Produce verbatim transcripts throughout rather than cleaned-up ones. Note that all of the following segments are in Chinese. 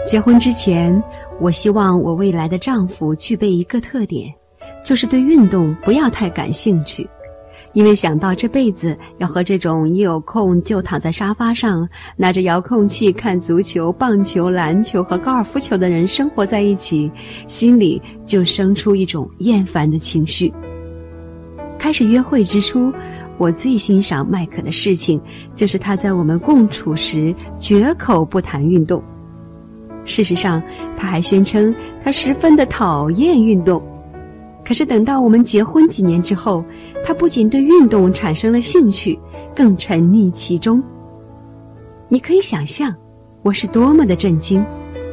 结婚之前，我希望我未来的丈夫具备一个特点，就是对运动不要太感兴趣。因为想到这辈子要和这种一有空就躺在沙发上拿着遥控器看足球、棒球、篮球和高尔夫球的人生活在一起，心里就生出一种厌烦的情绪。开始约会之初，我最欣赏麦克的事情就是他在我们共处时绝口不谈运动。事实上，他还宣称他十分的讨厌运动。可是等到我们结婚几年之后，他不仅对运动产生了兴趣，更沉溺其中。你可以想象我是多么的震惊。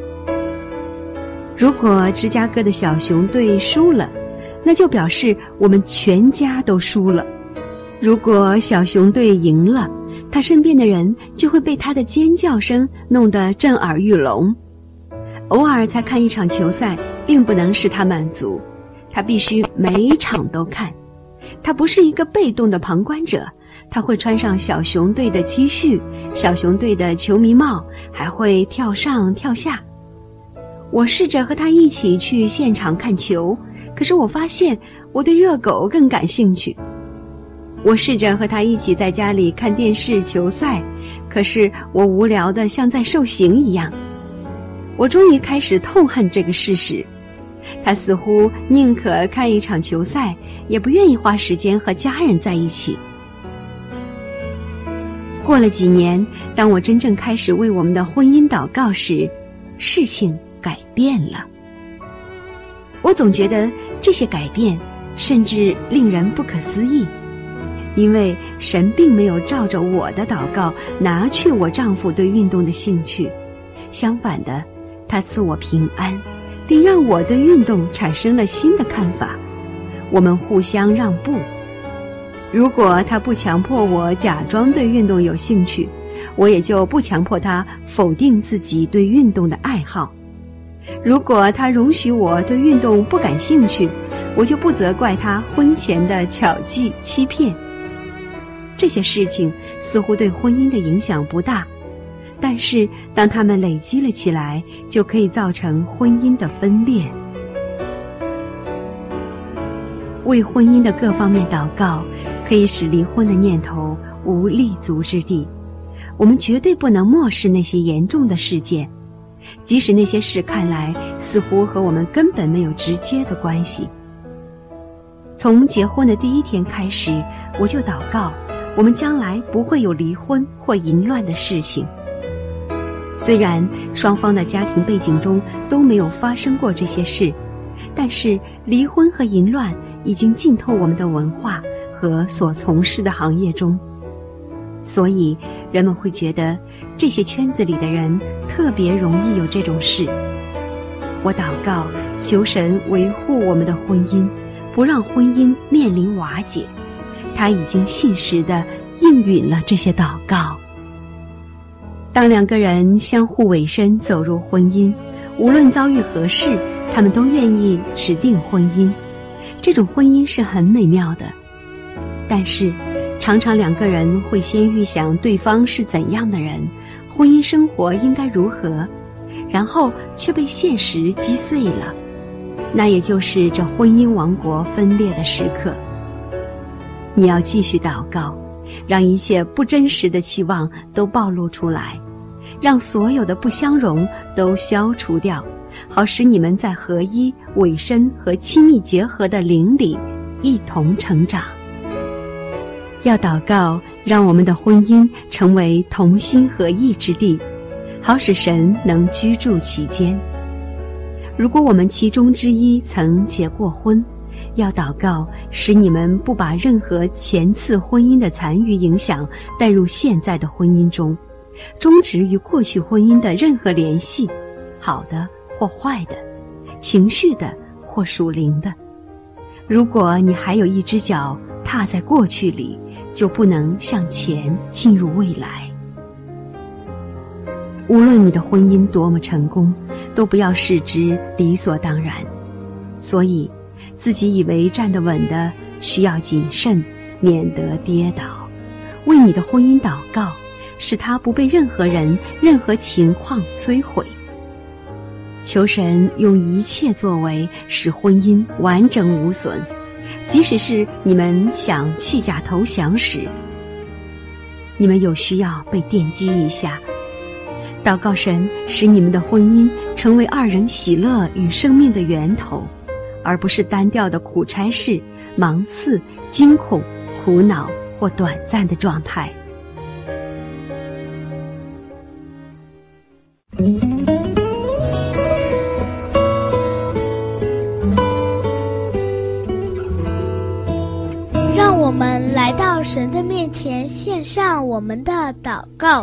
如果芝加哥的小熊队输了，那就表示我们全家都输了。如果小熊队赢了，他身边的人就会被他的尖叫声弄得震耳欲聋。偶尔才看一场球赛并不能使他满足，他必须每一场都看。他不是一个被动的旁观者，他会穿上小熊队的 T 恤、小熊队的球迷帽，还会跳上跳下。我试着和他一起去现场看球，可是我发现我对热狗更感兴趣。我试着和他一起在家里看电视球赛，可是我无聊得像在受刑一样。我终于开始痛恨这个事实，他似乎宁可看一场球赛，也不愿意花时间和家人在一起。过了几年，当我真正开始为我们的婚姻祷告时，事情改变了。我总觉得这些改变甚至令人不可思议，因为神并没有照着我的祷告拿去我丈夫对运动的兴趣，相反的，他赐我平安，并让我对运动产生了新的看法。我们互相让步。如果他不强迫我假装对运动有兴趣，我也就不强迫他否定自己对运动的爱好。如果他容许我对运动不感兴趣，我就不责怪他婚前的巧计欺骗。这些事情似乎对婚姻的影响不大，但是当它们累积了起来，就可以造成婚姻的分裂。为婚姻的各方面祷告，可以使离婚的念头无立足之地。我们绝对不能漠视那些严重的事件，即使那些事看来似乎和我们根本没有直接的关系。从结婚的第一天开始，我就祷告，我们将来不会有离婚或淫乱的事情。虽然双方的家庭背景中都没有发生过这些事，但是离婚和淫乱已经浸透我们的文化和所从事的行业中，所以人们会觉得这些圈子里的人特别容易有这种事。我祷告，求神维护我们的婚姻，不让婚姻面临瓦解。他已经信实地应允了这些祷告。当两个人相互委身走入婚姻，无论遭遇何事，他们都愿意持定婚姻。这种婚姻是很美妙的，但是常常两个人会先预想对方是怎样的人，婚姻生活应该如何，然后却被现实击碎了。那也就是这婚姻王国分裂的时刻。你要继续祷告，让一切不真实的期望都暴露出来，让所有的不相容都消除掉，好使你们在合一、委身和亲密结合的灵里一同成长。要祷告，让我们的婚姻成为同心合意之地，好使神能居住其间。如果我们其中之一曾结过婚，要祷告，使你们不把任何前次婚姻的残余影响带入现在的婚姻中，终止与过去婚姻的任何联系，好的或坏的，情绪的或属灵的。如果你还有一只脚踏在过去里，就不能向前进入未来。无论你的婚姻多么成功，都不要视之理所当然。所以自己以为站得稳的，需要谨慎，免得跌倒。为你的婚姻祷告，使它不被任何人、任何情况摧毁。 求神用一切作为使婚姻完整无损，即使是你们想弃甲投降时，你们有需要被电击一下。祷告神使你们的婚姻成为二人喜乐与生命的源头，而不是单调的苦差事、芒刺、惊恐、苦恼或短暂的状态。 让我们来到神的面前，献上我们的祷告。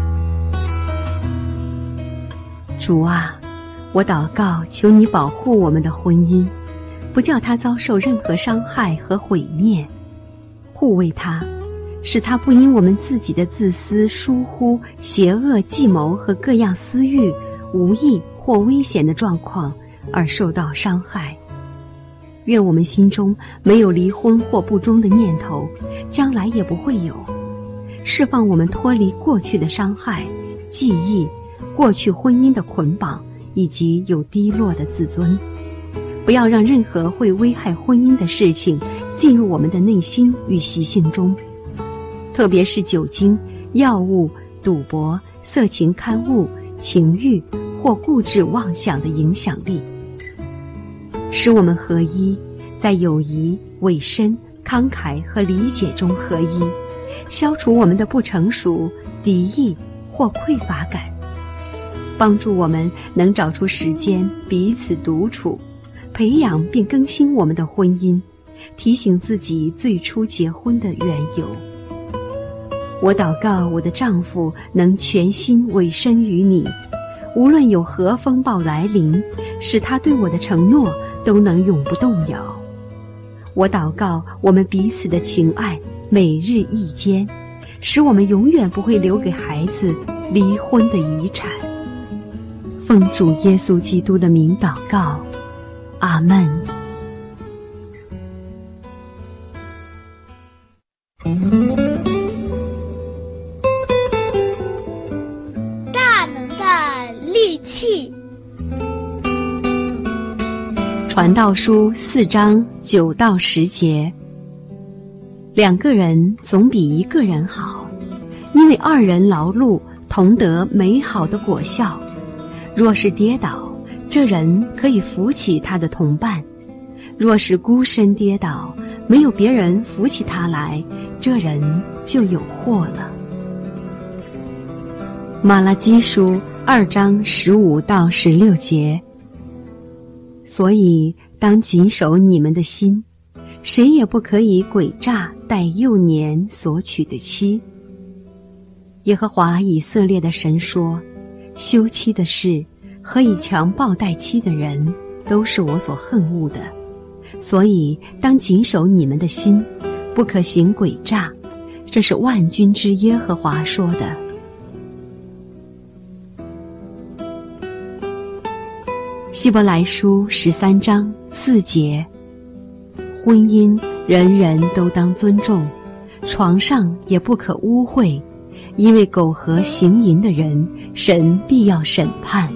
主啊，我祷告，求你保护我们的婚姻，不叫它遭受任何伤害和毁灭，护卫它，使它不因我们自己的自私、疏忽、邪恶计谋和各样私欲、无意或危险的状况而受到伤害。愿我们心中没有离婚或不忠的念头，将来也不会有。释放我们脱离过去的伤害、记忆、过去婚姻的捆绑，以及有低落的自尊。不要让任何会危害婚姻的事情进入我们的内心与习性中，特别是酒精、药物、赌博、色情刊物、情欲或固执妄想的影响力。使我们合一，在友谊、委身、慷慨和理解中合一，消除我们的不成熟、敌意或匮乏感，帮助我们能找出时间彼此独处，培养并更新我们的婚姻，提醒自己最初结婚的缘由。我祷告我的丈夫能全心委身于你，无论有何风暴来临，使他对我的承诺都能永不动摇。我祷告我们彼此的情爱每日益坚，使我们永远不会留给孩子离婚的遗产。奉主耶稣基督的名祷告，阿们。 大能的利器。 传道书四章九到十节，两个人总比一个人好，因为二人劳碌同得美好的果效。若是跌倒，这人可以扶起他的同伴；若是孤身跌倒，没有别人扶起他来，这人就有祸了。马拉基书二章十五到十六节。所以当谨守你们的心，谁也不可以诡诈待幼年所娶的妻。耶和华以色列的神说，休妻的事和以强暴待妻的人都是我所恨恶的，所以当谨守你们的心，不可行诡诈，这是万军之耶和华说的。希伯来书十三章四节，婚姻人人都当尊重，床上也不可污秽，因为苟合行淫的人，神必要审判。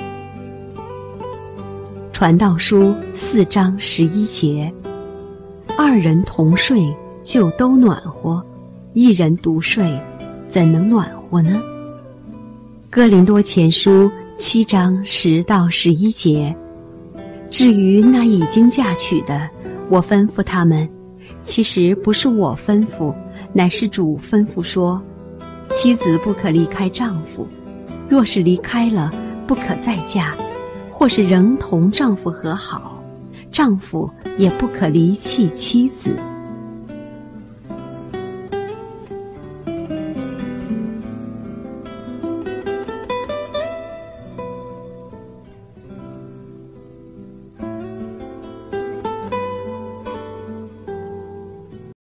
传道书四章十一节，二人同睡就都暖和，一人独睡怎能暖和呢？哥林多前书七章十到十一节，至于那已经嫁娶的，我吩咐他们，其实不是我吩咐，乃是主吩咐说，妻子不可离开丈夫，若是离开了，不可再嫁，或是仍同丈夫和好，丈夫也不可离弃妻子。